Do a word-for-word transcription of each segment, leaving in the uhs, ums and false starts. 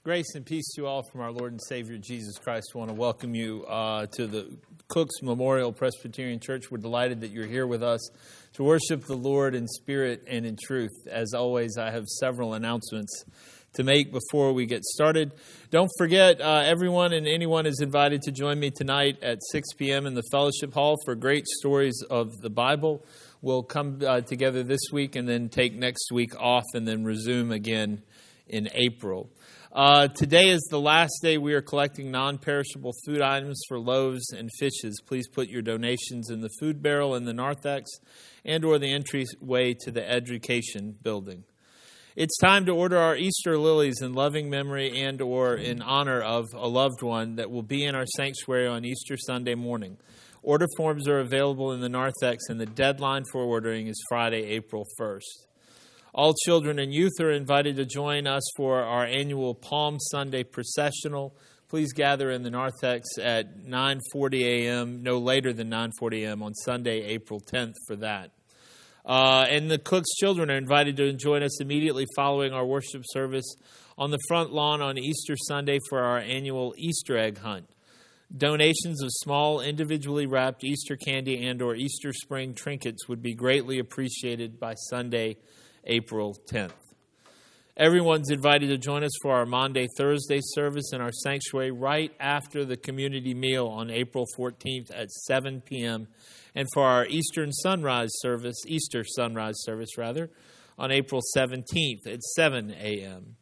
Grace and peace to you all from our Lord and Savior Jesus Christ. I want to welcome you uh, to the Cooks Memorial Presbyterian Church. We're delighted that you're here with us to worship the Lord in spirit and in truth. As always, I have several announcements to make before we get started. Don't forget, uh, everyone and anyone is invited to join me tonight at six p.m. in the Fellowship Hall for great stories of the Bible. We'll come uh, together this week and then take next week off and then resume again in April. Uh, today is the last day we are collecting non-perishable food items for loaves and fishes. Please put your donations in the food barrel in the narthex and or the entryway to the education building. It's time to order our Easter lilies in loving memory and or in honor of a loved one that will be in our sanctuary on Easter Sunday morning. Order forms are available in the narthex, and the deadline for ordering is Friday, April first. All children and youth are invited to join us for our annual Palm Sunday processional. Please gather in the narthex at nine forty a.m., no later than nine forty a.m. on Sunday, April tenth for that. Uh, and the Cooks children are invited to join us immediately following our worship service on the front lawn on Easter Sunday for our annual Easter egg hunt. Donations of small, individually wrapped Easter candy and or Easter spring trinkets would be greatly appreciated by Sunday, April tenth. Everyone's invited to join us for our Maundy Thursday service in our sanctuary right after the community meal on April fourteenth at seven p.m. and for our Eastern Sunrise service, Easter Sunrise service rather, on April seventeenth at seven a.m.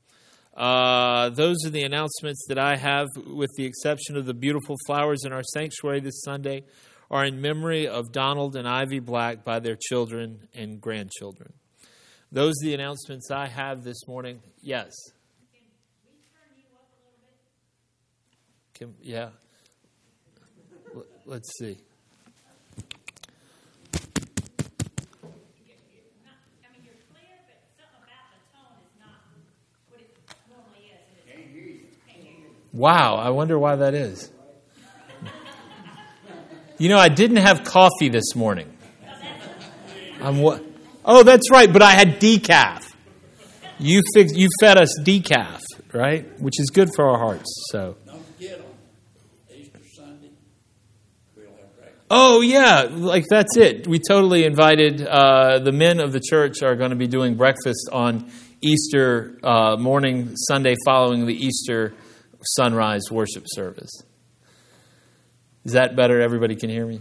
Uh, those are the announcements that I have, with the exception of the beautiful flowers in our sanctuary this Sunday, are in memory of Donald and Ivy Black by their children and grandchildren. Those are the announcements I have this morning. Yes. Can we turn you up a Can, yeah. L- let's see. You're, you're not, I mean, you're clear, but something about the tone is not what it normally is. Can't hear you. Can't hear you. Wow, I wonder why that is. You know, I didn't have coffee this morning. I'm what? Oh, that's right, but I had decaf. You fix, you fed us decaf, right? Which is good for our hearts. So. Don't forget on Easter Sunday, we'll have breakfast. Oh, yeah, like that's it. We totally invited, uh, the men of the church are going to be doing breakfast on Easter uh, morning, Sunday following the Easter sunrise worship service. Is that better? Everybody can hear me?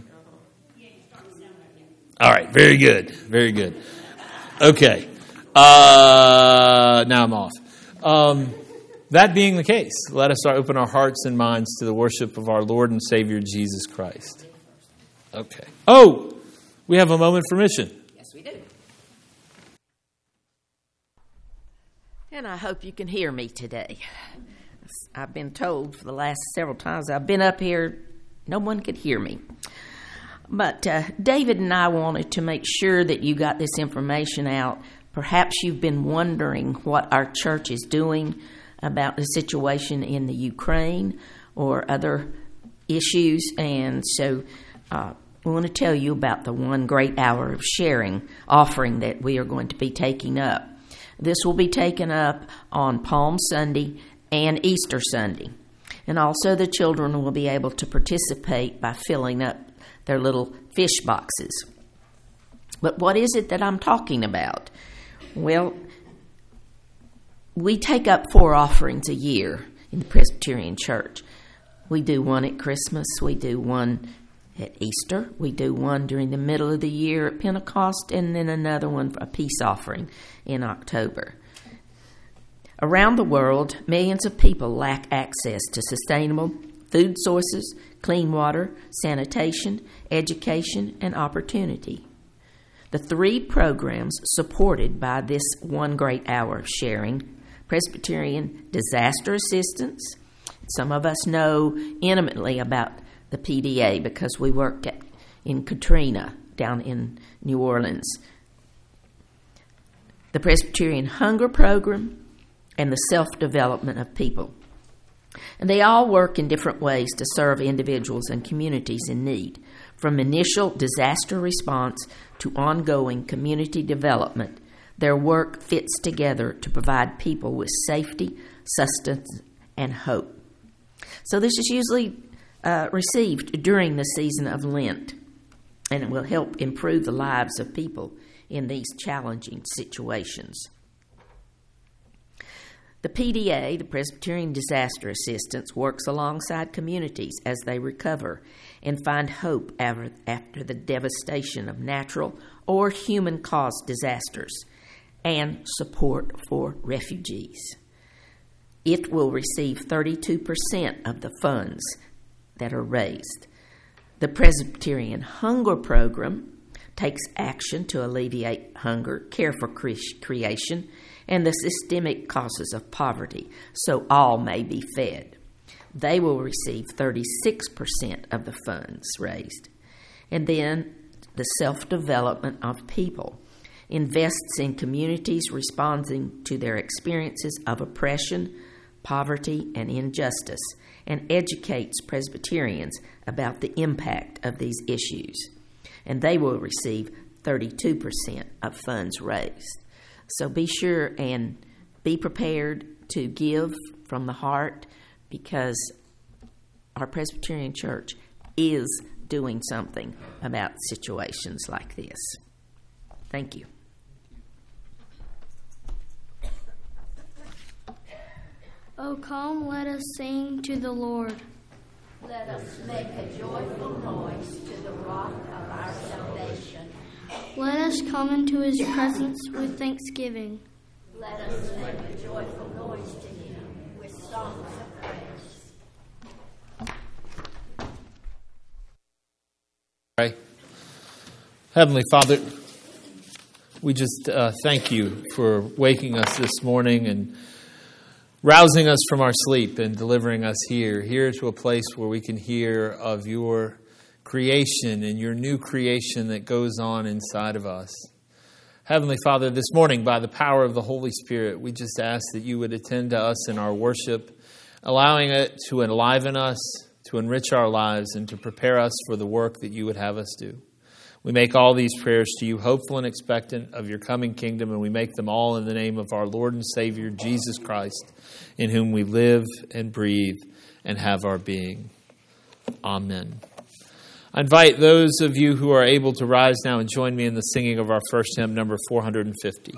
All right, very good, very good. Okay, uh, now I'm off. Um, that being the case, let us open our hearts and minds to the worship of our Lord and Savior Jesus Christ. Okay. Oh, we have a moment for mission. Yes, we do. And I hope you can hear me today. I've been told for the last several times I've been up here, no one could hear me. But uh, David and I wanted to make sure that you got this information out. Perhaps you've been wondering what our church is doing about the situation in the Ukraine or other issues. And so uh, we want to tell you about the One Great Hour of Sharing offering that we are going to be taking up. This will be taken up on Palm Sunday and Easter Sunday. And also the children will be able to participate by filling up their little fish boxes. But what is it that I'm talking about? Well, we take up four offerings a year in the Presbyterian Church. We do one at Christmas, we do one at Easter, we do one during the middle of the year at Pentecost, and then another one for a peace offering in October. Around the world, millions of people lack access to sustainable food sources, clean water, sanitation, education, and opportunity. The three programs supported by this One Great Hour of Sharing: Presbyterian Disaster Assistance. Some of us know intimately about the P D A because we work at, in Katrina down in New Orleans. The Presbyterian Hunger Program and the Self-Development of People. And they all work in different ways to serve individuals and communities in need, from initial disaster response to ongoing community development. Their work fits together to provide people with safety, sustenance, and hope. So this is usually uh, received during the season of Lent, and it will help improve the lives of people in these challenging situations. The P D A, the Presbyterian Disaster Assistance, works alongside communities as they recover and find hope after the devastation of natural or human-caused disasters, and support for refugees. It will receive thirty-two percent of the funds that are raised. The Presbyterian Hunger Program takes action to alleviate hunger, care for cre- creation, and the systemic causes of poverty, so all may be fed. They will receive thirty-six percent of the funds raised. And then the Self-Development of People invests in communities responding to their experiences of oppression, poverty, and injustice, and educates Presbyterians about the impact of these issues. And they will receive thirty-two percent of funds raised. So be sure and be prepared to give from the heart, because our Presbyterian Church is doing something about situations like this. Thank you. O come, let us sing to the Lord. Let us make a joyful noise to the rock of our salvation. Let us come into his presence with thanksgiving. Let us make a joyful noise to him with songs of praise. Pray. Heavenly Father, we just uh, thank you for waking us this morning and rousing us from our sleep and delivering us here, here to a place where we can hear of your creation and your new creation that goes on inside of us. Heavenly Father, this morning, by the power of the Holy Spirit, we just ask that you would attend to us in our worship, allowing it to enliven us, to enrich our lives, and to prepare us for the work that you would have us do. We make all these prayers to you, hopeful and expectant of your coming kingdom, and we make them all in the name of our Lord and Savior, Jesus Christ, in whom we live and breathe and have our being. Amen. I invite those of you who are able to rise now and join me in the singing of our first hymn, number four hundred fifty.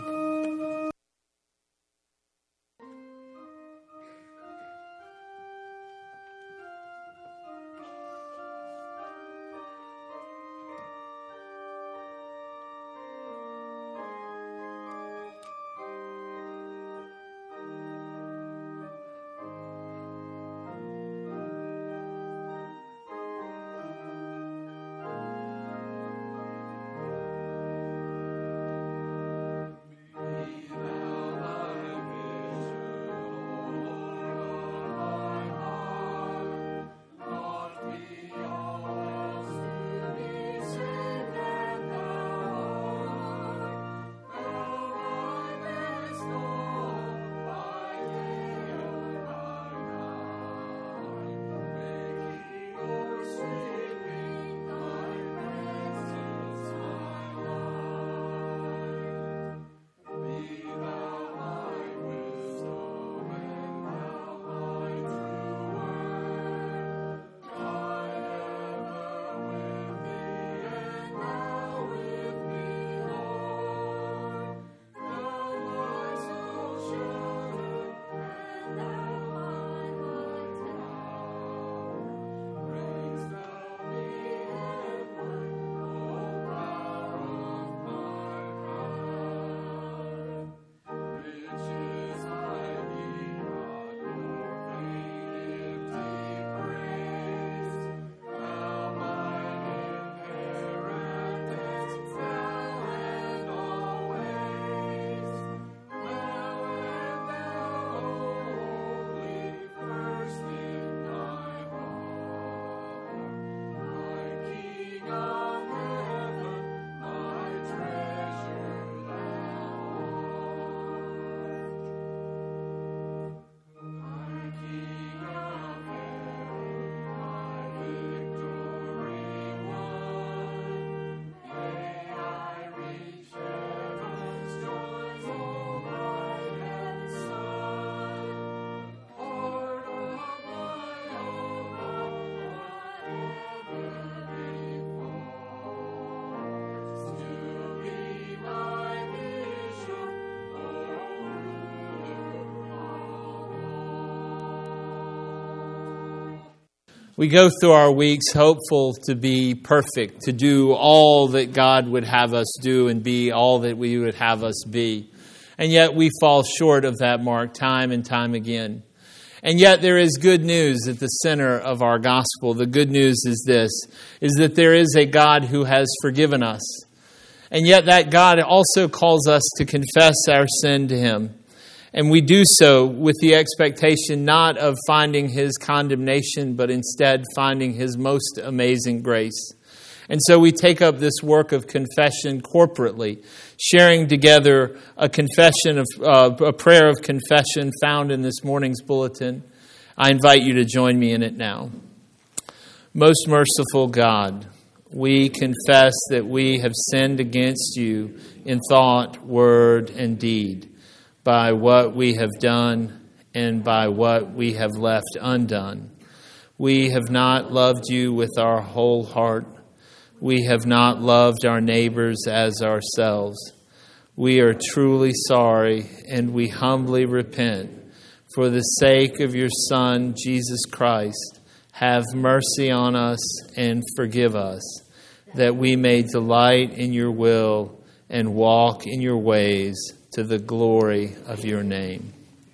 We go through our weeks hopeful to be perfect, to do all that God would have us do and be all that we would have us be. And yet we fall short of that mark time and time again. And yet there is good news at the center of our gospel. The good news is this, is that there is a God who has forgiven us. And yet that God also calls us to confess our sin to Him. And we do so with the expectation not of finding His condemnation, but instead finding His most amazing grace. And so we take up this work of confession corporately, sharing together a confession of uh, a prayer of confession found in this morning's bulletin. I invite you to join me in it now. Most merciful God, we confess that we have sinned against you in thought, word, and deed, by what we have done and by what we have left undone. We have not loved you with our whole heart. We have not loved our neighbors as ourselves. We are truly sorry, and we humbly repent. For the sake of your Son, Jesus Christ, have mercy on us and forgive us, that we may delight in your will and walk in your ways, to the glory of your name.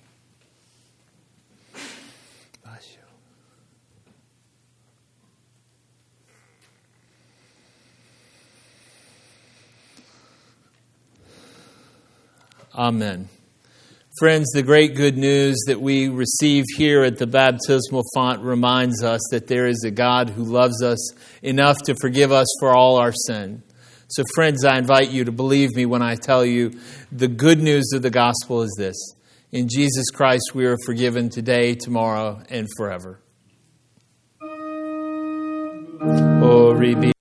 Amen. Friends, the great good news that we receive here at the baptismal font reminds us that there is a God who loves us enough to forgive us for all our sin. So friends, I invite you to believe me when I tell you the good news of the gospel is this. In Jesus Christ we are forgiven today, tomorrow, and forever. Oh, be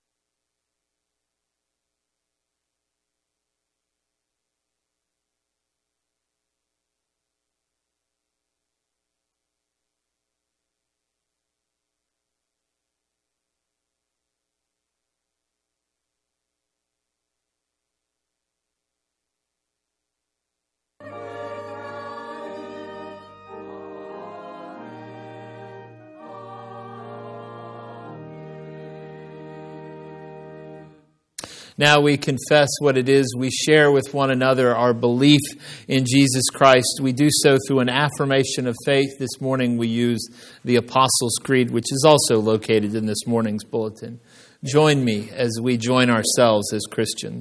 Now we confess what it is we share with one another, our belief in Jesus Christ. We do so through an affirmation of faith. This morning we use the Apostles' Creed, which is also located in this morning's bulletin. Join me as we join ourselves as Christians.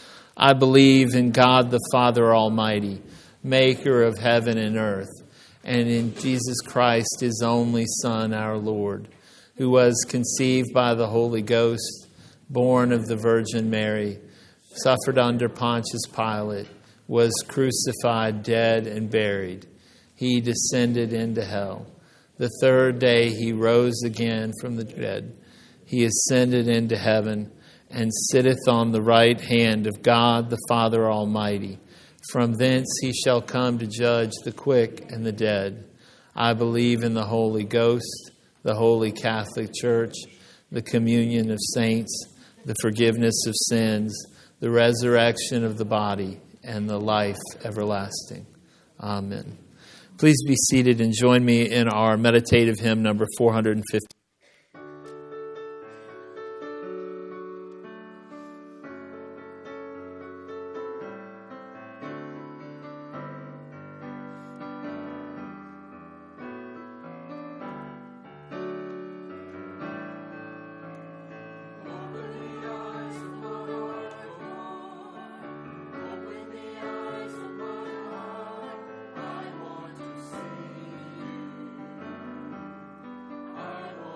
I believe in God the Father Almighty, maker of heaven and earth, and in Jesus Christ, His only Son, our Lord, who was conceived by the Holy Ghost, born of the Virgin Mary, suffered under Pontius Pilate, was crucified, dead, and buried. He descended into hell. The third day He rose again from the dead. He ascended into heaven and sitteth on the right hand of God the Father Almighty. From thence He shall come to judge the quick and the dead. I believe in the Holy Ghost, the Holy Catholic Church, the communion of saints, the forgiveness of sins, the resurrection of the body, and the life everlasting. Amen. Please be seated and join me in our meditative hymn number four hundred fifty. I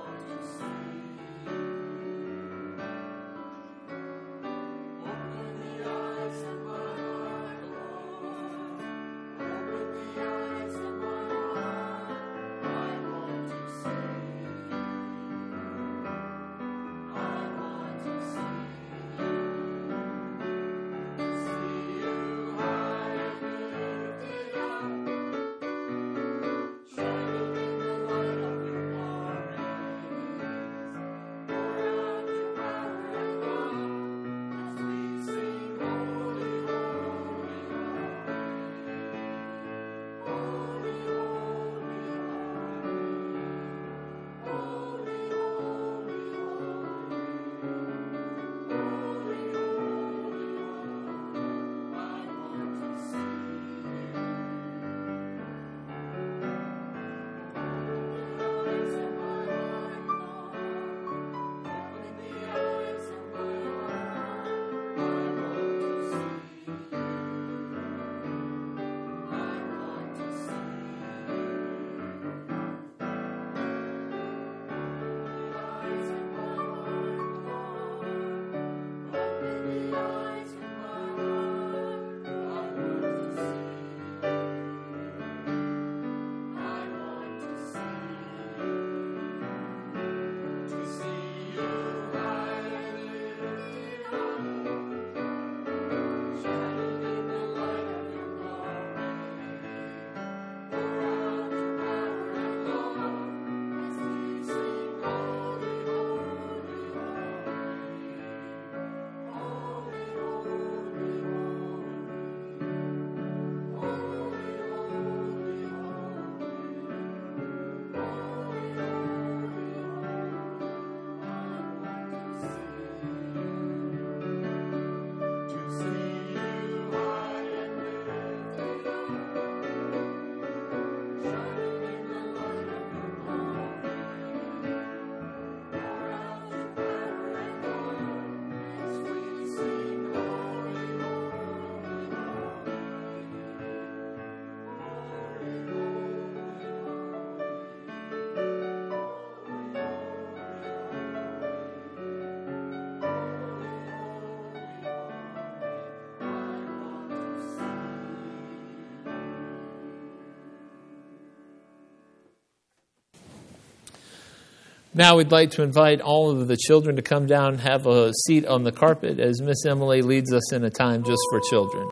Now we'd like to invite all of the children to come down and have a seat on the carpet as Miss Emily leads us in a time just for children.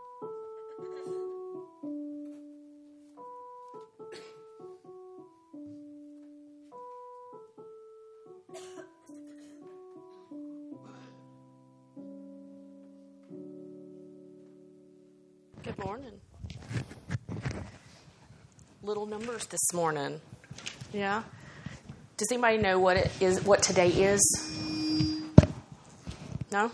Good morning. Little numbers this morning. Yeah. Does anybody know what it is? What today is? No.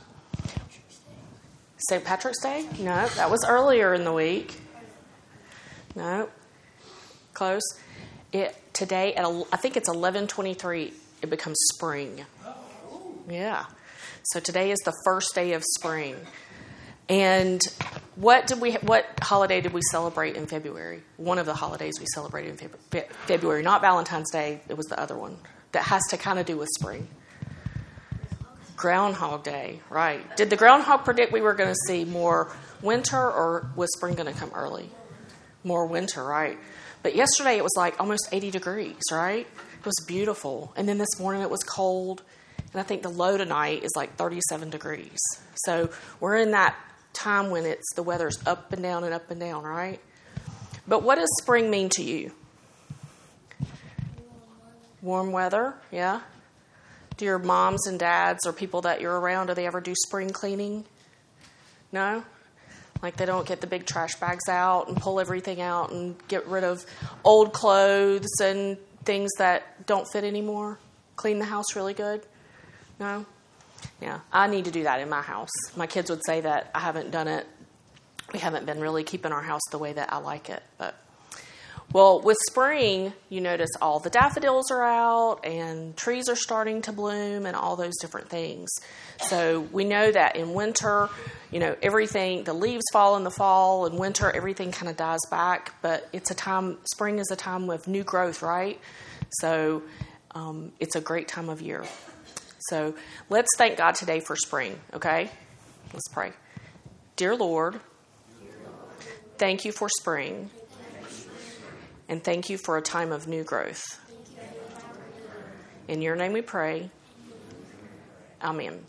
Saint Patrick's Day? No, that was earlier in the week. No. Close. It today at I think it's eleven twenty-three. It becomes spring. Yeah. So today is the first day of spring. And what did we? What holiday did we celebrate in February? One of the holidays we celebrated in Feb- February, not Valentine's Day. It was the other one that has to kind of do with spring. Groundhog Day, right? Did the groundhog predict we were going to see more winter, or was spring going to come early? More winter, right? But yesterday it was like almost eighty degrees, right? It was beautiful, and then this morning it was cold, and I think the low tonight is like thirty-seven degrees. So we're in that time when it's the weather's up and down and up and down, right? But what does spring mean to you? Warm weather, yeah. Do your moms and dads or people that you're around, do they ever do spring cleaning? No? Like they don't get the big trash bags out and pull everything out and get rid of old clothes and things that don't fit anymore? Clean the house really good? No? Yeah, I need to do that in my house. My kids would say that I haven't done it. We haven't been really keeping our house the way that I like it. But well, with spring, you notice all the daffodils are out and trees are starting to bloom and all those different things. So we know that in winter, you know, everything, the leaves fall in the fall, and winter, everything kind of dies back. But it's a time, spring is a time of new growth, right? So um, it's a great time of year. So let's thank God today for spring, okay? Let's pray. Dear Lord, thank you for spring, and thank you for a time of new growth. In your name we pray. Amen.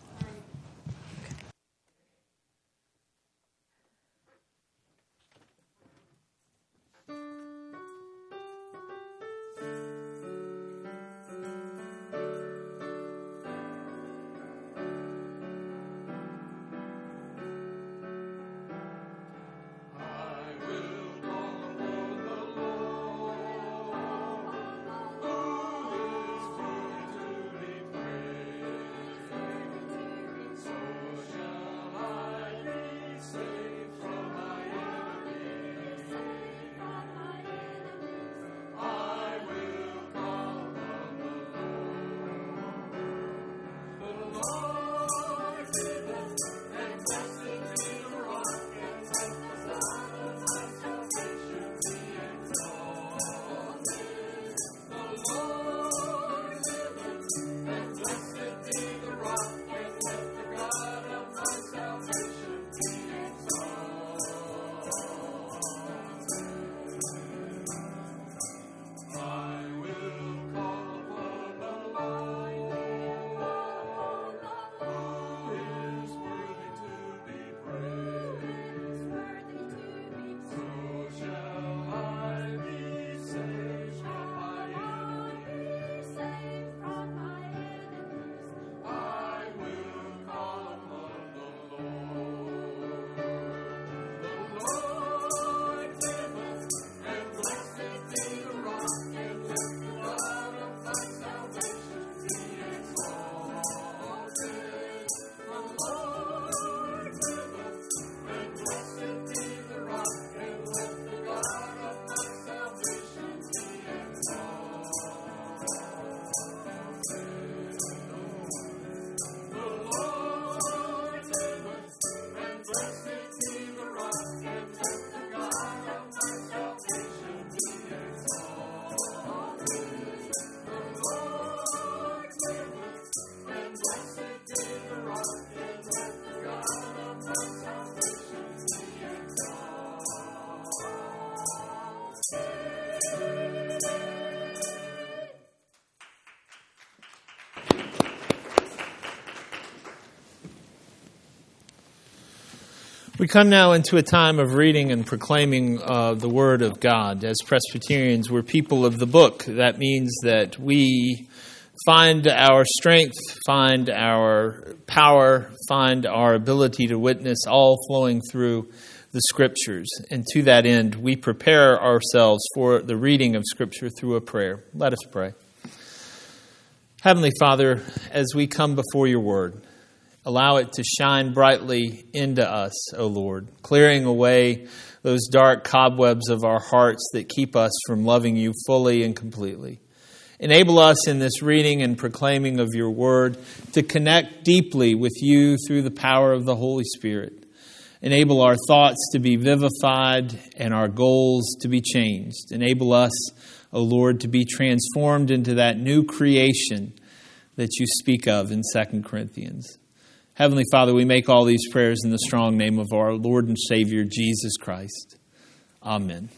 We come now into a time of reading and proclaiming uh, the Word of God. As Presbyterians, we're people of the book. That means that we find our strength, find our power, find our ability to witness, all flowing through the Scriptures. And to that end, we prepare ourselves for the reading of Scripture through a prayer. Let us pray. Heavenly Father, as we come before your Word, allow it to shine brightly into us, O Lord, clearing away those dark cobwebs of our hearts that keep us from loving you fully and completely. Enable us in this reading and proclaiming of your word to connect deeply with you through the power of the Holy Spirit. Enable our thoughts to be vivified and our goals to be changed. Enable us, O Lord, to be transformed into that new creation that you speak of in Second Corinthians. Heavenly Father, we make all these prayers in the strong name of our Lord and Savior, Jesus Christ. Amen.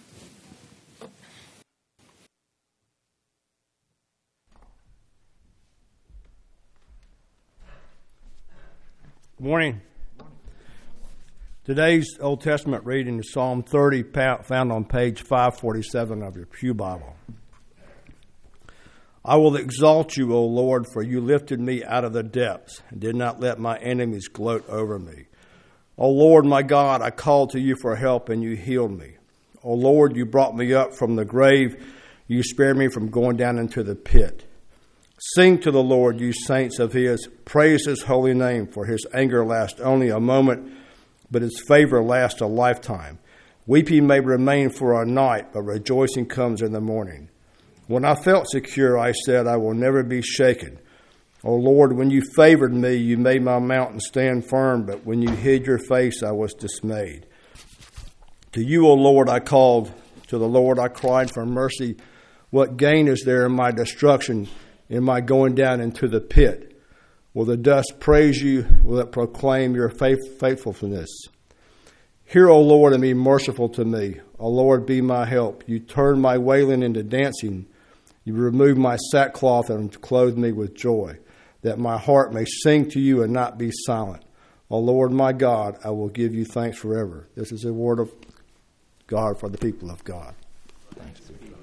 Good morning. Today's Old Testament reading is Psalm thirty, found on page five forty-seven of your Pew Bible. I will exalt you, O Lord, for you lifted me out of the depths and did not let my enemies gloat over me. O Lord, my God, I called to you for help and you healed me. O Lord, you brought me up from the grave. You spared me from going down into the pit. Sing to the Lord, you saints of his. Praise his holy name, for his anger lasts only a moment, but his favor lasts a lifetime. Weeping may remain for a night, but rejoicing comes in the morning. When I felt secure, I said, I will never be shaken. O Lord, when you favored me, you made my mountain stand firm, but when you hid your face, I was dismayed. To you, O Lord, I called. To the Lord I cried for mercy. What gain is there in my destruction, in my going down into the pit? Will the dust praise you? Will it proclaim your faith, faithfulness? Hear, O Lord, and be merciful to me. O Lord, be my help. You turn my wailing into dancing. You remove my sackcloth and clothe me with joy, that my heart may sing to you and not be silent. O Lord, my God, I will give you thanks forever. This is the word of God for the people of God. Thanks be to God.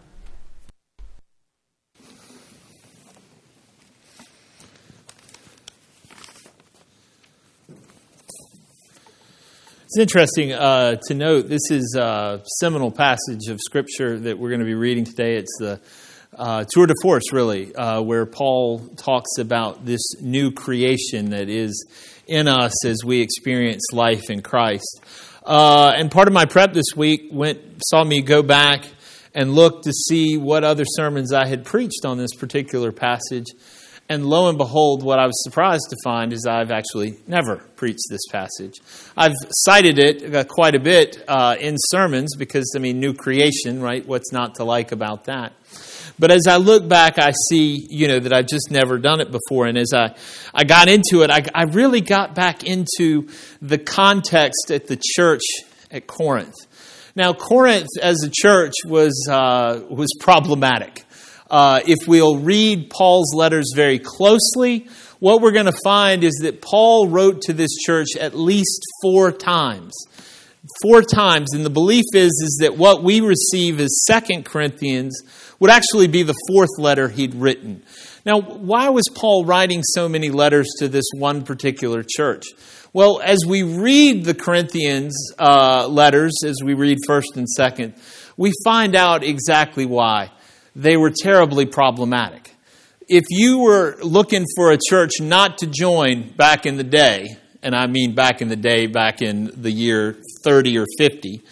It's interesting uh, to note this is a seminal passage of Scripture that we're going to be reading today. It's the uh, tour de force, really, uh, where Paul talks about this new creation that is in us as we experience life in Christ. Uh, and part of my prep this week went saw me go back and look to see what other sermons I had preached on this particular passage. And lo and behold, what I was surprised to find is I've actually never preached this passage. I've cited it uh, quite a bit uh, in sermons because, I mean, new creation, right? What's not to like about that? But as I look back, I see, you know, that I've just never done it before. And as I, I got into it, I, I really got back into the context at the church at Corinth. Now, Corinth as a church was uh, was problematic. Uh, if we'll read Paul's letters very closely, what we're going to find is that Paul wrote to this church at least four times. Four times. And the belief is, is that what we receive as Second Corinthians would actually be the fourth letter he'd written. Now, why was Paul writing so many letters to this one particular church? Well, as we read the Corinthians uh, letters, as we read First and Second, we find out exactly why. They were terribly problematic. If you were looking for a church not to join back in the day, and I mean back in the day, back in the year thirty or fifty,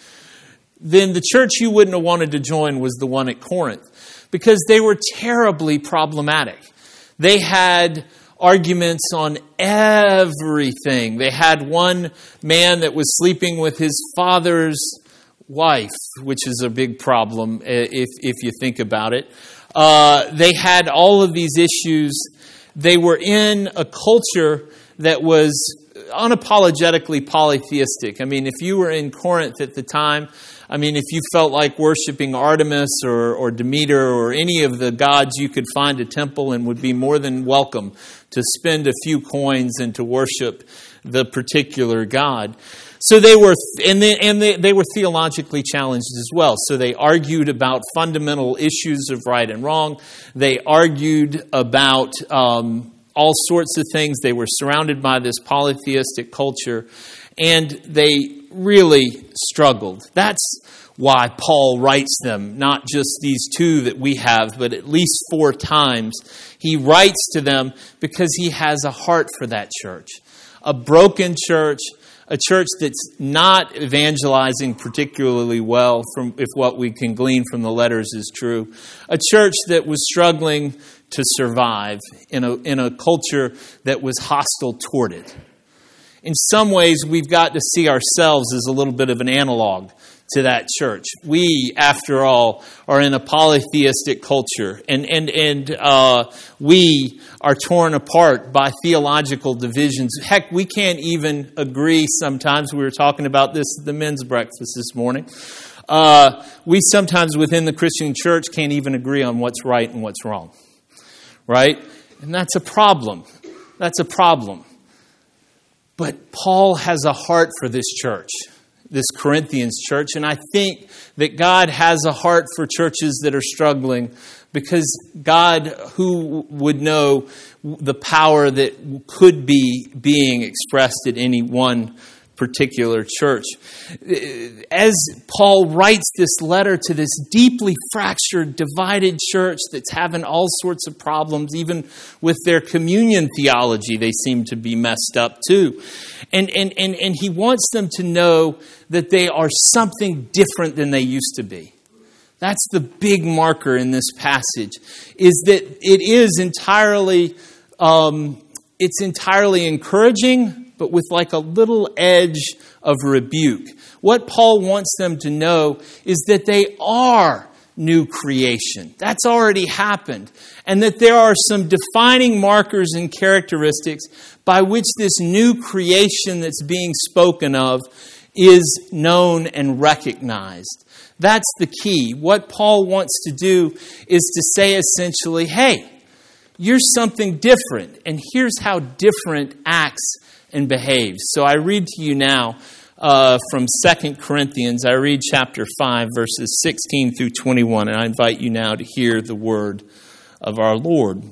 then the church you wouldn't have wanted to join was the one at Corinth, because they were terribly problematic. They had arguments on everything. They had one man that was sleeping with his father's wife, which is a big problem if if you think about it. Uh, they had all of these issues. They were in a culture that was unapologetically polytheistic. I mean, if you were in Corinth at the time, I mean, if you felt like worshiping Artemis or, or Demeter or any of the gods, you could find a temple and would be more than welcome to spend a few coins and to worship the particular god. So they were, and they, and they, they were theologically challenged as well. So they argued about fundamental issues of right and wrong. They argued about um, all sorts of things. They were surrounded by this polytheistic culture, and they really struggled. That's why Paul writes them, not just these two that we have, but at least four times. He writes to them because he has a heart for that church. A broken church, a church that's not evangelizing particularly well, from if what we can glean from the letters is true. A church that was struggling to survive in a, in a culture that was hostile toward it. In some ways, we've got to see ourselves as a little bit of an analog to that church. We, after all, are in a polytheistic culture, and and and uh, we are torn apart by theological divisions. Heck, we can't even agree sometimes. We were talking about this at the men's breakfast this morning. Uh, we sometimes within the Christian church can't even agree on what's right and what's wrong, right? And that's a problem. That's a problem. But Paul has a heart for this church, this Corinthians church, and I think that God has a heart for churches that are struggling, because God, who would know the power that could be being expressed at any one particular church. As Paul writes this letter to this deeply fractured, divided church that's having all sorts of problems, even with their communion theology, they seem to be messed up too. And, and, and, and he wants them to know that they are something different than they used to be. That's the big marker in this passage, is that it is entirely, um, it's entirely encouraging, but with like a little edge of rebuke. What Paul wants them to know is that they are new creation. That's already happened. And that there are some defining markers and characteristics by which this new creation that's being spoken of is known and recognized. That's the key. What Paul wants to do is to say essentially, hey, you're something different, and here's how different acts and behaves. So I read to you now uh, from Second Corinthians. I read chapter five, verses sixteen through twenty-one, and I invite you now to hear the word of our Lord.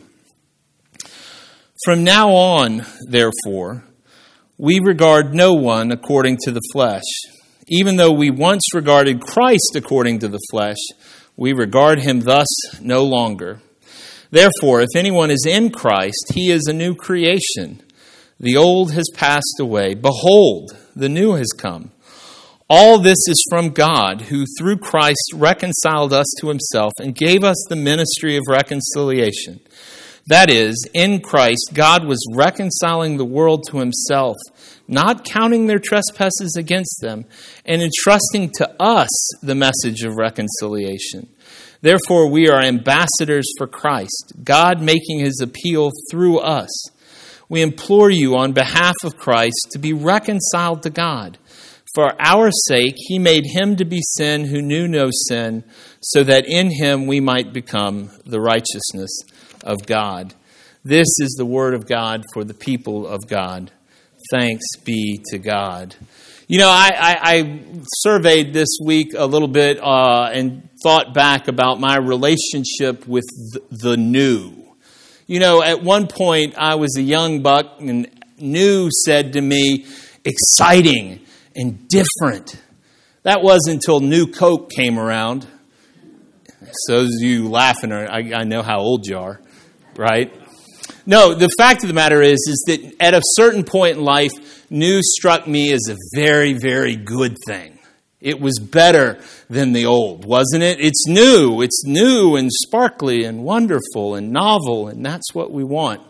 From now on, therefore, we regard no one according to the flesh. Even though we once regarded Christ according to the flesh, we regard him thus no longer. Therefore, if anyone is in Christ, he is a new creation. The old has passed away. Behold, the new has come. All this is from God, who through Christ reconciled us to himself and gave us the ministry of reconciliation. That is, in Christ, God was reconciling the world to himself, not counting their trespasses against them, and entrusting to us the message of reconciliation. Therefore, we are ambassadors for Christ, God making his appeal through us. We implore you on behalf of Christ to be reconciled to God. For our sake, he made him to be sin who knew no sin, so that in him we might become the righteousness of God. This is the word of God for the people of God. Thanks be to God. You know, I, I, I surveyed this week a little bit uh, and thought back about my relationship with the, the new. You know, at one point I was a young buck, and new said to me, exciting and different. That wasn't until New Coke came around. So as you laughing, I, I know how old you are, right? No, the fact of the matter is, is that at a certain point in life, new struck me as a very, very good thing. It was better than the old, wasn't it? It's new. It's new and sparkly and wonderful and novel, and that's what we want.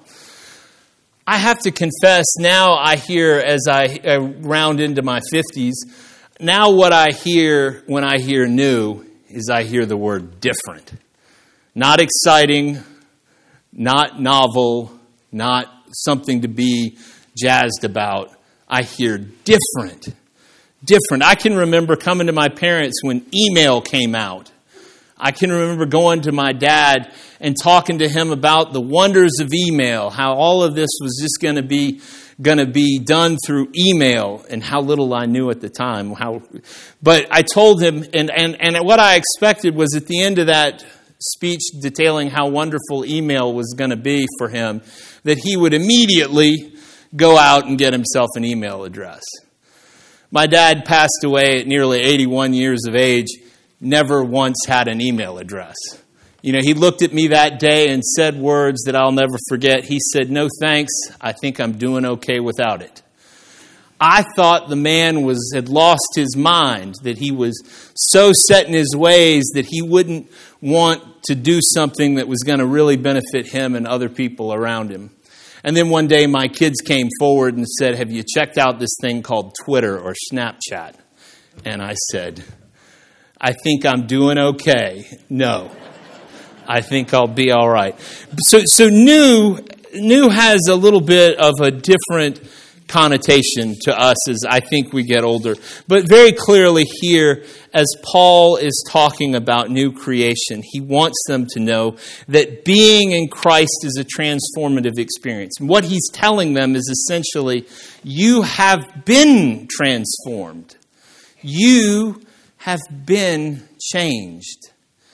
I have to confess, now I hear, as I, I round into my fifties, now what I hear when I hear new is I hear the word different. Not exciting, not novel, not something to be jazzed about. I hear different. Different. I can remember coming to my parents when email came out. I can remember going to my dad and talking to him about the wonders of email, how all of this was just going to be going to be done through email, and how little I knew at the time. How, but I told him, and, and, and what I expected was at the end of that speech detailing how wonderful email was going to be for him, that he would immediately go out and get himself an email address. My dad passed away at nearly eighty-one years of age, never once had an email address. You know, he looked at me that day and said words that I'll never forget. He said, "No thanks, I think I'm doing okay without it." I thought the man was had lost his mind, that he was so set in his ways that he wouldn't want to do something that was going to really benefit him and other people around him. And then one day my kids came forward and said, "Have you checked out this thing called Twitter or Snapchat?" And I said, "I think I'm doing okay. No, I think I'll be all right." So, so new, new has a little bit of a different connotation to us as I think we get older. But very clearly here, as Paul is talking about new creation, he wants them to know that being in Christ is a transformative experience. And what he's telling them is essentially, you have been transformed. You have been changed.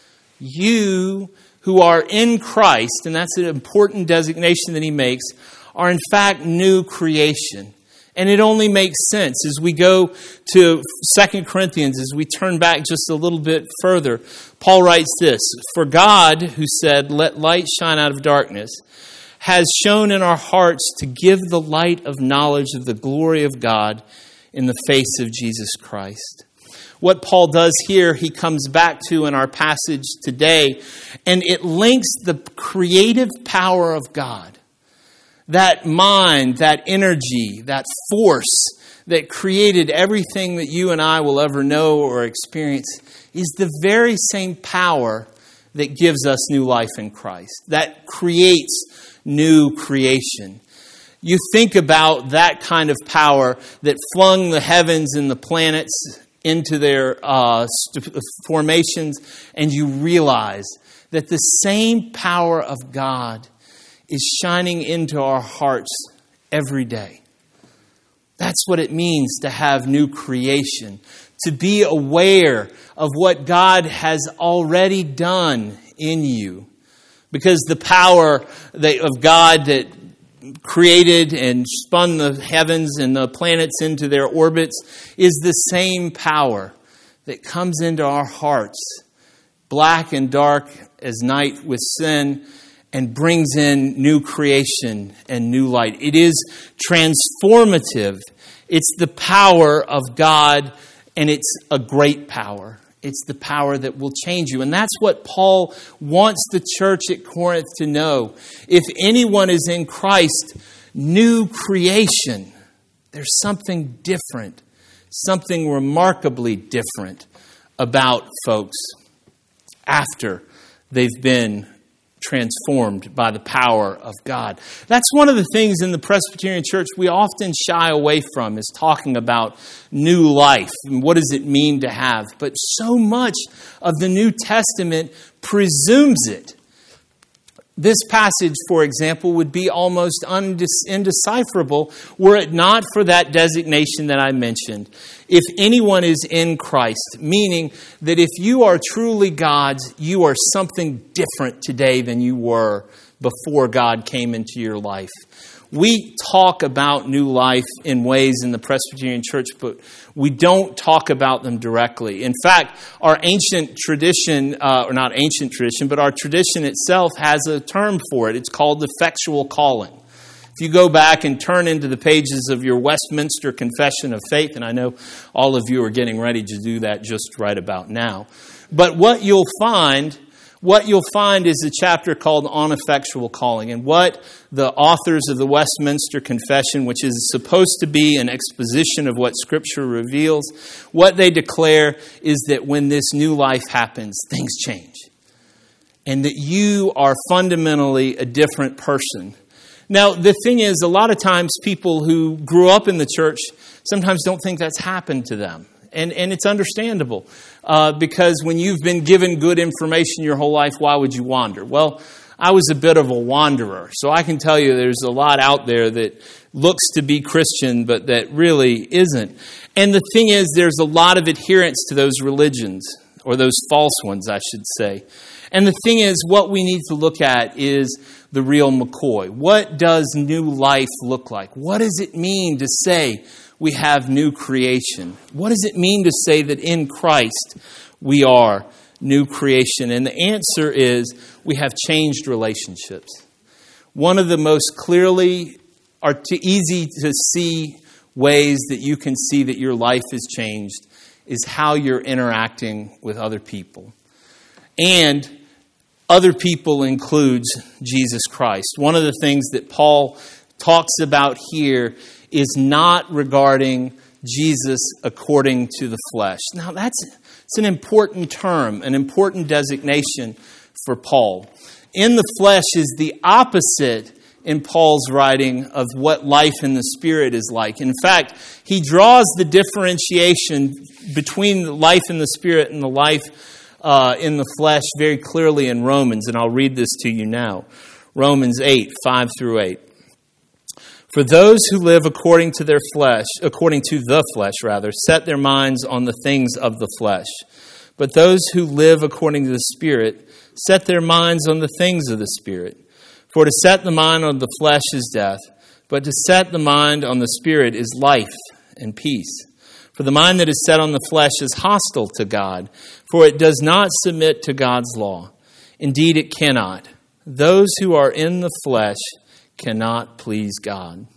You who are in Christ, and that's an important designation that he makes, are in fact new creation. And it only makes sense as we go to Second Corinthians, as we turn back just a little bit further. Paul writes this, "For God, who said, 'Let light shine out of darkness,' has shown in our hearts to give the light of knowledge of the glory of God in the face of Jesus Christ." What Paul does here, he comes back to in our passage today, and it links the creative power of God. That mind, that energy, that force that created everything that you and I will ever know or experience is the very same power that gives us new life in Christ, that creates new creation. You think about that kind of power that flung the heavens and the planets into their uh, st- formations, and you realize that the same power of God is shining into our hearts every day. That's what it means to have new creation, to be aware of what God has already done in you. Because the power that, of God that created and spun the heavens and the planets into their orbits is the same power that comes into our hearts, black and dark as night with sin, and brings in new creation and new light. It is transformative. It's the power of God, and it's a great power. It's the power that will change you. And that's what Paul wants the church at Corinth to know. If anyone is in Christ, new creation. There's something different, something remarkably different about folks after they've been transformed by the power of God. That's one of the things in the Presbyterian Church we often shy away from, is talking about new life and what does it mean to have. But so much of the New Testament presumes it. This passage, for example, would be almost indecipherable were it not for that designation that I mentioned. If anyone is in Christ, meaning that if you are truly God's, you are something different today than you were before God came into your life. We talk about new life in ways in the Presbyterian Church, but we don't talk about them directly. In fact, our ancient tradition, uh, or not ancient tradition, but our tradition itself has a term for it. It's called effectual calling. If you go back and turn into the pages of your Westminster Confession of Faith, and I know all of you are getting ready to do that just right about now, but what you'll find... What you'll find is a chapter called On Effectual Calling. And what the authors of the Westminster Confession, which is supposed to be an exposition of what Scripture reveals, what they declare is that when this new life happens, things change. And that you are fundamentally a different person. Now, the thing is, a lot of times people who grew up in the church sometimes don't think that's happened to them. And, and it's understandable uh, because when you've been given good information your whole life, why would you wander? Well, I was a bit of a wanderer. So I can tell you there's a lot out there that looks to be Christian, but that really isn't. And the thing is, there's a lot of adherence to those religions, or those false ones, I should say. And the thing is, what we need to look at is the real McCoy. What does new life look like? What does it mean to say we have new creation? What does it mean to say that in Christ we are new creation? And the answer is we have changed relationships. One of the most clearly or to easy to see ways that you can see that your life has changed is how you're interacting with other people. And other people includes Jesus Christ. One of the things that Paul talks about here is not regarding Jesus according to the flesh. Now that's it's an important term, an important designation for Paul. In the flesh is the opposite in Paul's writing of what life in the Spirit is like. In fact, he draws the differentiation between life in the Spirit and the life uh, in the flesh very clearly in Romans, and I'll read this to you now. Romans eight, five through eight. For those who live according to their flesh, according to the flesh rather, set their minds on the things of the flesh. But those who live according to the Spirit set their minds on the things of the Spirit. For to set the mind on the flesh is death, but to set the mind on the Spirit is life and peace. For the mind that is set on the flesh is hostile to God, for it does not submit to God's law. Indeed, it cannot. Those who are in the flesh cannot please God.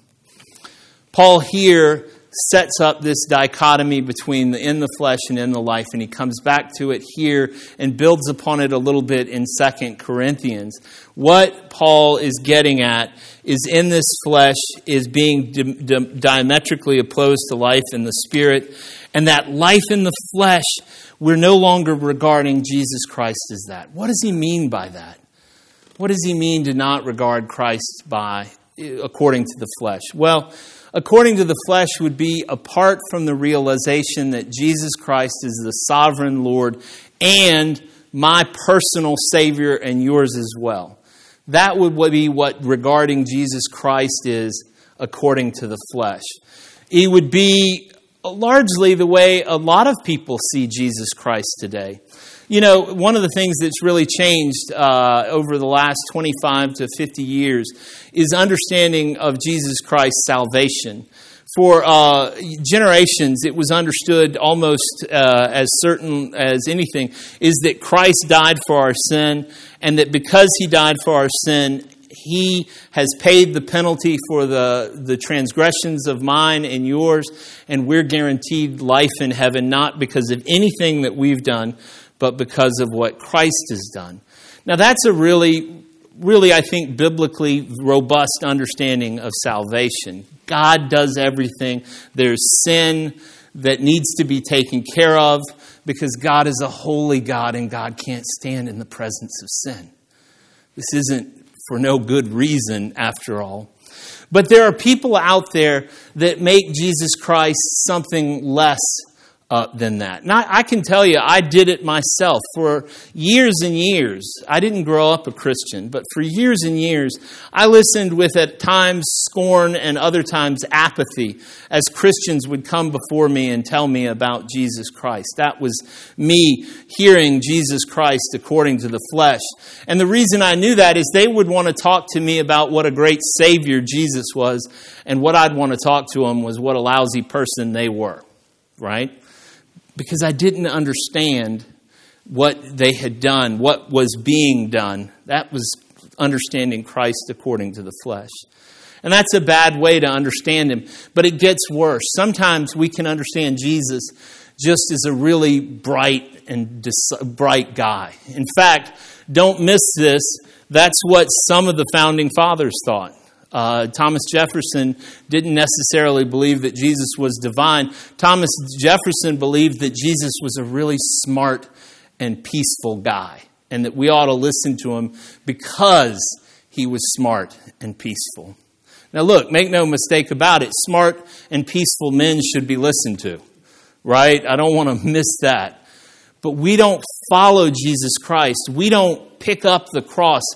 Paul here sets up this dichotomy between the in the flesh and in the life, and he comes back to it here and builds upon it a little bit in Second Corinthians. What Paul is getting at is in this flesh is being di- di- diametrically opposed to life in the Spirit, and that life in the flesh, we're no longer regarding Jesus Christ as that. What does he mean by that? What does he mean to not regard Christ by according to the flesh? Well, according to the flesh would be apart from the realization that Jesus Christ is the sovereign Lord and my personal Savior and yours as well. That would be what regarding Jesus Christ is according to the flesh. It would be largely the way a lot of people see Jesus Christ today. You know, one of the things that's really changed uh, over the last twenty-five to fifty years is understanding of Jesus Christ's salvation. For uh, generations, it was understood almost uh, as certain as anything, is that Christ died for our sin, and that because he died for our sin, he has paid the penalty for the, the transgressions of mine and yours, and we're guaranteed life in heaven, not because of anything that we've done, but because of what Christ has done. Now that's a really, really, I think, biblically robust understanding of salvation. God does everything. There's sin that needs to be taken care of because God is a holy God and God can't stand in the presence of sin. This isn't for no good reason, after all. But there are people out there that make Jesus Christ something less Uh, than that. Now, I can tell you, I did it myself for years and years. I didn't grow up a Christian, but for years and years, I listened with at times scorn and other times apathy as Christians would come before me and tell me about Jesus Christ. That was me hearing Jesus Christ according to the flesh. And the reason I knew that is they would want to talk to me about what a great Savior Jesus was, and what I'd want to talk to them was what a lousy person they were, right? Because I didn't understand what they had done, what was being done. That was understanding Christ according to the flesh. And that's a bad way to understand him. But it gets worse. Sometimes we can understand Jesus just as a really bright and dis- bright guy. In fact, don't miss this. That's what some of the founding fathers thought. Uh, Thomas Jefferson didn't necessarily believe that Jesus was divine. Thomas Jefferson believed that Jesus was a really smart and peaceful guy, and that we ought to listen to him because he was smart and peaceful. Now look, make no mistake about it, smart and peaceful men should be listened to, right? I don't want to miss that. But we don't follow Jesus Christ. We don't pick up the cross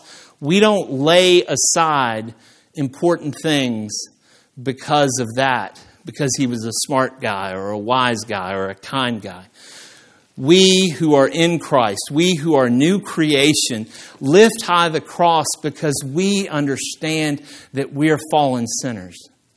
We don't lay aside important things because of that, because he was a smart guy or a wise guy or a kind guy. We who are in Christ, we who are new creation, lift high the cross because we understand that we are fallen sinners.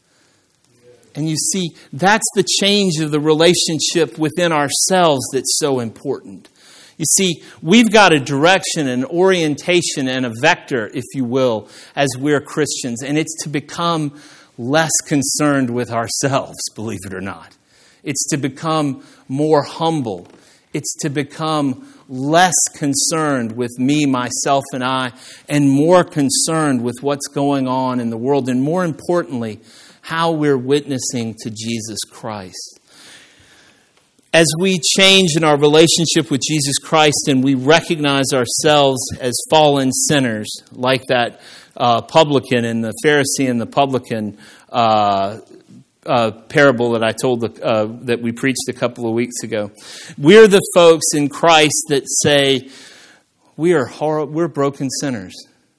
And you see, that's the change of the relationship within ourselves that's so important. You see, we've got a direction, an orientation, and a vector, if you will, as we're Christians. And it's to become less concerned with ourselves, believe it or not. It's to become more humble. It's to become less concerned with me, myself, and I, and more concerned with what's going on in the world. And more importantly, how we're witnessing to Jesus Christ. As we change in our relationship with Jesus Christ and we recognize ourselves as fallen sinners, like that uh, publican and the Pharisee and the publican uh, uh, parable that I told, uh, that we preached a couple of weeks ago, we're the folks in Christ that say, we are hor- we're broken sinners.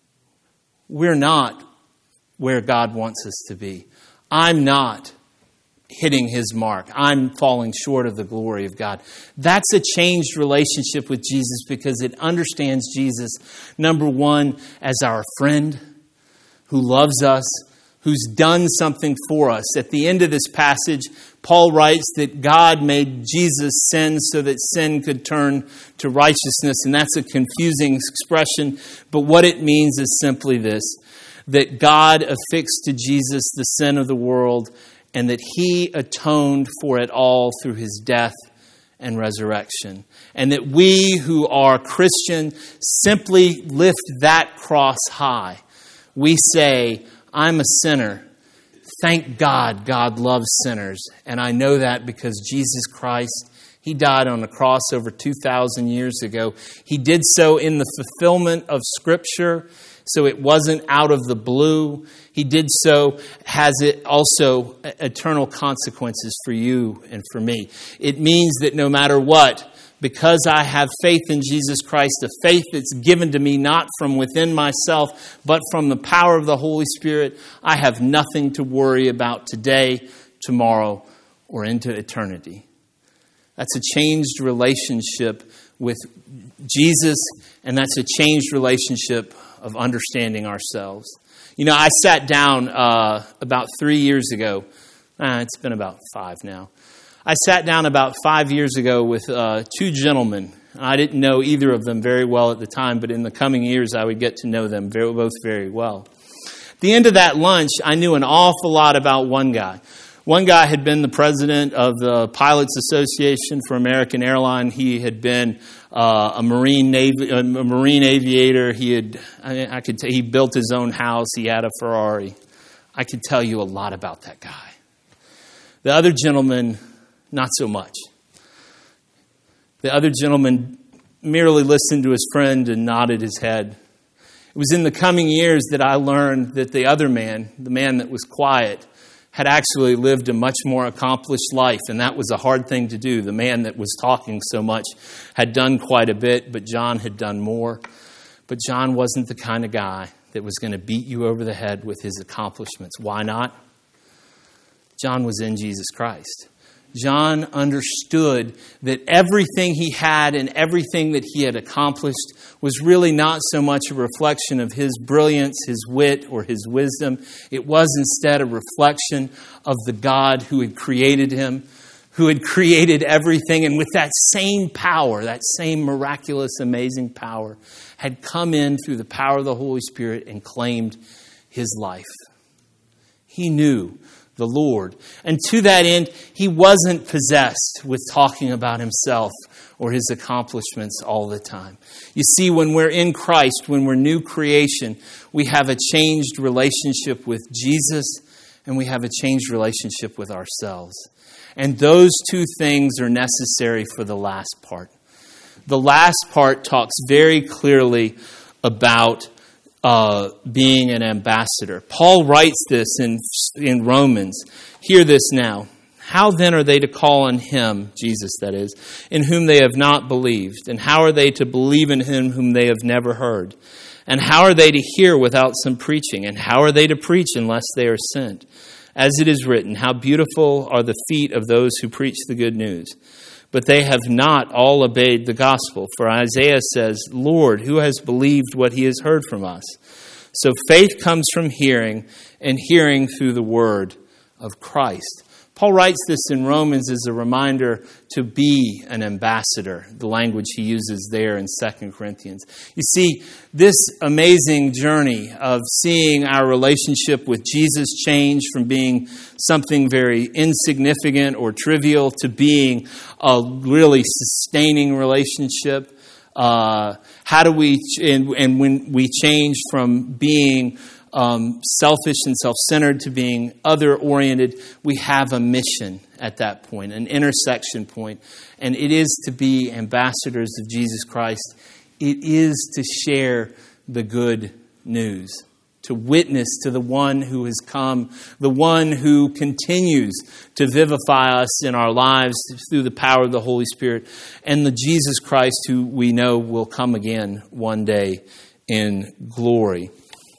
We're not where God wants us to be. I'm not hitting his mark. I'm falling short of the glory of God. That's a changed relationship with Jesus because it understands Jesus, number one, as our friend who loves us, who's done something for us. At the end of this passage, Paul writes that God made Jesus sin so that sin could turn to righteousness. And that's a confusing expression, but what it means is simply this, that God affixed to Jesus the sin of the world and that he atoned for it all through his death and resurrection. And that we who are Christian simply lift that cross high. We say, I'm a sinner. Thank God, God loves sinners. And I know that because Jesus Christ, he died on the cross over two thousand years ago. He did so in the fulfillment of Scripture. So it wasn't out of the blue. He did so, has it also eternal consequences for you and for me. It means that no matter what, because I have faith in Jesus Christ, a faith that's given to me not from within myself, but from the power of the Holy Spirit, I have nothing to worry about today, tomorrow, or into eternity. That's a changed relationship with Jesus, and that's a changed relationship of understanding ourselves. You know, I sat down uh, about three years ago. Uh, it's been about five now. I sat down about five years ago with uh, two gentlemen. I didn't know either of them very well at the time, but in the coming years, I would get to know them very, both very well. At the end of that lunch, I knew an awful lot about one guy. One guy had been the president of the Pilots Association for American Airlines. He had been uh, a marine navy, a marine aviator. He had, I, I could tell, he built his own house. He had a Ferrari. I could tell you a lot about that guy. The other gentleman, not so much. The other gentleman merely listened to his friend and nodded his head. It was in the coming years that I learned that the other man, the man that was quiet, had actually lived a much more accomplished life, and that was a hard thing to do. The man that was talking so much had done quite a bit, but John had done more. But John wasn't the kind of guy that was going to beat you over the head with his accomplishments. Why not? John was in Jesus Christ. John understood that everything he had and everything that he had accomplished was really not so much a reflection of his brilliance, his wit, or his wisdom. It was instead a reflection of the God who had created him, who had created everything, and with that same power, that same miraculous, amazing power, had come in through the power of the Holy Spirit and claimed his life. He knew the Lord. And to that end, he wasn't possessed with talking about himself or his accomplishments all the time. You see, when we're in Christ, when we're new creation, we have a changed relationship with Jesus and we have a changed relationship with ourselves. And those two things are necessary for the last part. The last part talks very clearly about Uh, being an ambassador. Paul writes this in in Romans. Hear this now. How then are they to call on him, Jesus that is, in whom they have not believed? And how are they to believe in him whom they have never heard? And how are they to hear without some preaching? And how are they to preach unless they are sent? As it is written, how beautiful are the feet of those who preach the good news. But they have not all obeyed the gospel. For Isaiah says, Lord, who has believed what he has heard from us? So faith comes from hearing, and hearing through the word of Christ. Paul writes this in Romans as a reminder to be an ambassador, the language he uses there in Second Corinthians. You see, this amazing journey of seeing our relationship with Jesus change from being something very insignificant or trivial to being a really sustaining relationship. Uh, how do we, and, and when we change from being Um, selfish and self-centered to being other-oriented, we have a mission at that point, an intersection point, and it is to be ambassadors of Jesus Christ. It is to share the good news, to witness to the one who has come, the one who continues to vivify us in our lives through the power of the Holy Spirit, and the Jesus Christ who we know will come again one day in glory.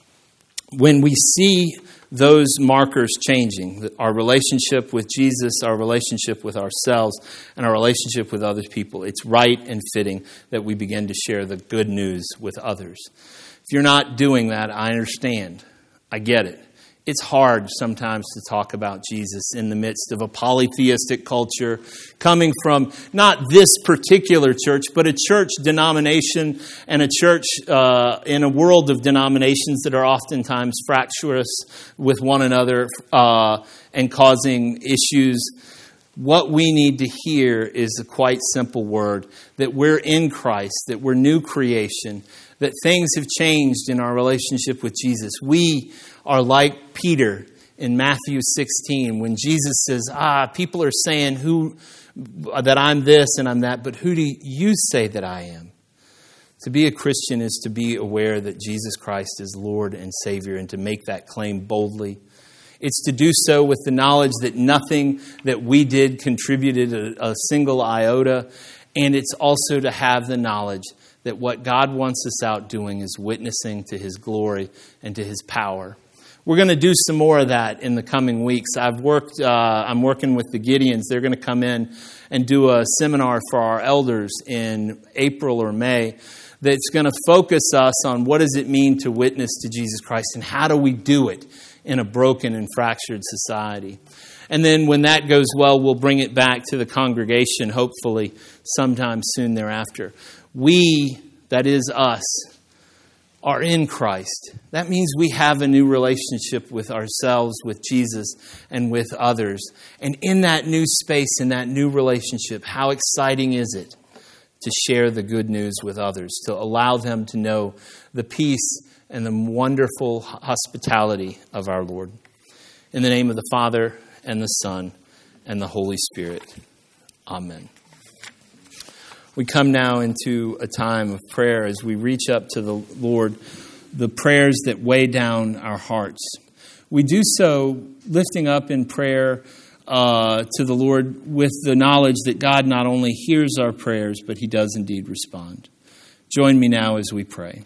When we see those markers changing, our relationship with Jesus, our relationship with ourselves, and our relationship with other people, it's right and fitting that we begin to share the good news with others. If you're not doing that, I understand. I get it. It's hard sometimes to talk about Jesus in the midst of a polytheistic culture, coming from not this particular church, but a church denomination and a church uh, in a world of denominations that are oftentimes fractious with one another uh, and causing issues. What we need to hear is a quite simple word, that we're in Christ, that we're new creation, that things have changed in our relationship with Jesus. We are like Peter in Matthew sixteen when Jesus says, ah, people are saying who that I'm this and I'm that, but who do you say that I am? To be a Christian is to be aware that Jesus Christ is Lord and Savior and to make that claim boldly. It's to do so with the knowledge that nothing that we did contributed a, a single iota. And it's also to have the knowledge that what God wants us out doing is witnessing to His glory and to His power. We're going to do some more of that in the coming weeks. I've worked. Uh, I'm working with the Gideons. They're going to come in and do a seminar for our elders in April or May that's going to focus us on what does it mean to witness to Jesus Christ and how do we do it in a broken and fractured society. And then when that goes well, we'll bring it back to the congregation, hopefully sometime soon thereafter. We, that is us, are in Christ. That means we have a new relationship with ourselves, with Jesus, and with others. And in that new space, in that new relationship, how exciting is it to share the good news with others, to allow them to know the peace and the wonderful hospitality of our Lord. In the name of the Father, and the Son, and the Holy Spirit. Amen. We come now into a time of prayer as we reach up to the Lord, the prayers that weigh down our hearts. We do so lifting up in prayer uh, to the Lord with the knowledge that God not only hears our prayers, but He does indeed respond. Join me now as we pray.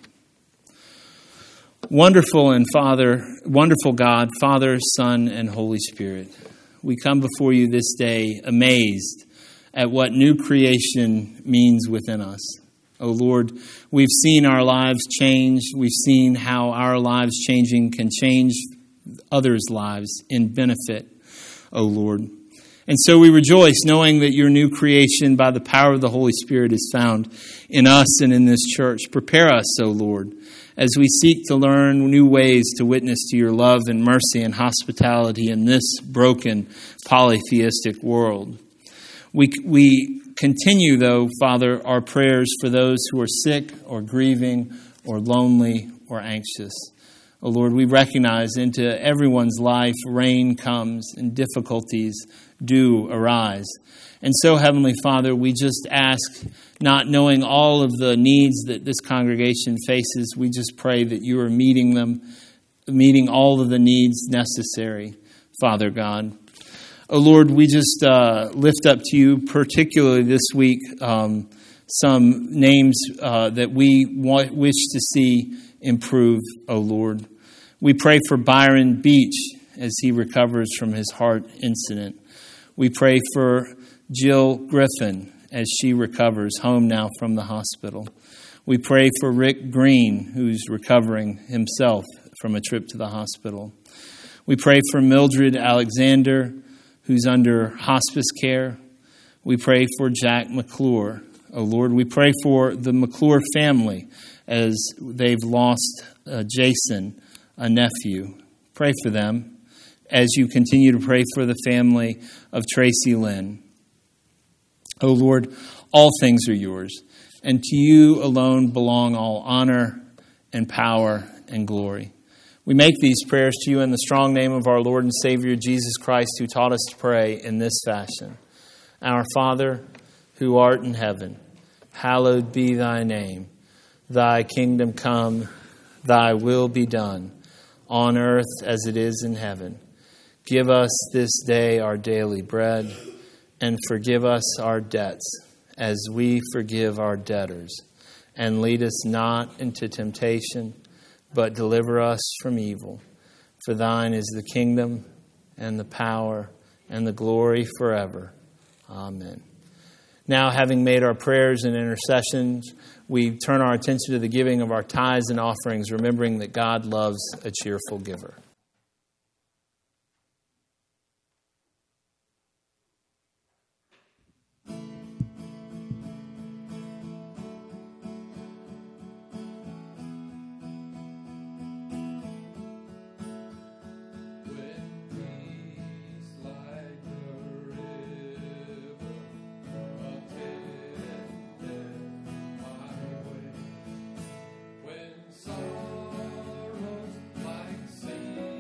Wonderful and Father, wonderful God, Father, Son, and Holy Spirit, we come before you this day amazed at what new creation means within us. Oh Lord, we've seen our lives change. We've seen how our lives changing can change others' lives in benefit, oh Lord. And so we rejoice knowing that your new creation by the power of the Holy Spirit is found in us and in this church. Prepare us, O Lord, as we seek to learn new ways to witness to your love and mercy and hospitality in this broken polytheistic world. We we continue, though, Father, our prayers for those who are sick or grieving or lonely or anxious. Oh Lord, we recognize into everyone's life rain comes and difficulties do arise. And so, Heavenly Father, we just ask, not knowing all of the needs that this congregation faces, we just pray that you are meeting them, meeting all of the needs necessary, Father God. Oh, Lord, we just uh, lift up to you, particularly this week, um, some names uh, that we want, wish to see improve, oh, Lord. We pray for Byron Beach as he recovers from his heart incident. We pray for Jill Griffin as she recovers home now from the hospital. We pray for Rick Green, who's recovering himself from a trip to the hospital. We pray for Mildred Alexander, who's under hospice care. We pray for Jack McClure. Oh, Lord, we pray for the McClure family as they've lost uh, Jason, a nephew. Pray for them as you continue to pray for the family of Tracy Lynn. Oh, Lord, all things are yours, and to you alone belong all honor and power and glory. We make these prayers to you in the strong name of our Lord and Savior, Jesus Christ, who taught us to pray in this fashion. Our Father, who art in heaven, hallowed be thy name. Thy kingdom come, thy will be done, on earth as it is in heaven. Give us this day our daily bread, and forgive us our debts, as we forgive our debtors. And lead us not into temptation, but deliver us from evil. For thine is the kingdom, and the power, and the glory forever. Amen. Now, having made our prayers and intercessions, we turn our attention to the giving of our tithes and offerings, remembering that God loves a cheerful giver. Sorrows like sea.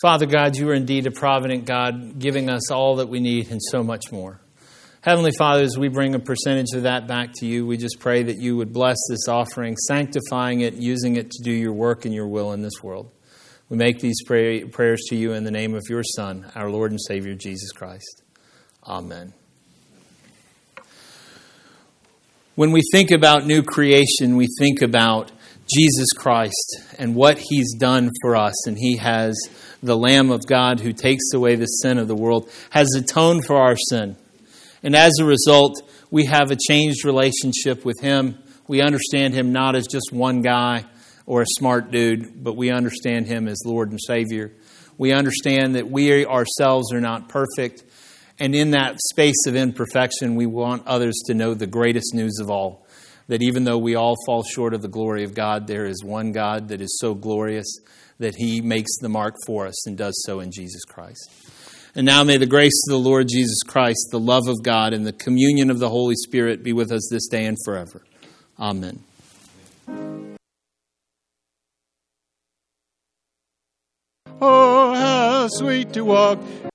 Father God, you are indeed a provident God, giving us all that we need and so much more. Heavenly Father, as we bring a percentage of that back to you, we just pray that you would bless this offering, sanctifying it, using it to do your work and your will in this world. We make these pray- prayers to you in the name of your Son, our Lord and Savior, Jesus Christ. Amen. When we think about new creation, we think about Jesus Christ and what he's done for us. And he has, the Lamb of God who takes away the sin of the world, has atoned for our sin. And as a result, we have a changed relationship with him. We understand him not as just one guy or a smart dude, but we understand him as Lord and Savior. We understand that we ourselves are not perfect. And in that space of imperfection, we want others to know the greatest news of all. That even though we all fall short of the glory of God, there is one God that is so glorious that he makes the mark for us and does so in Jesus Christ. And now may the grace of the Lord Jesus Christ, the love of God, and the communion of the Holy Spirit be with us this day and forever. Amen. Oh, how sweet to walk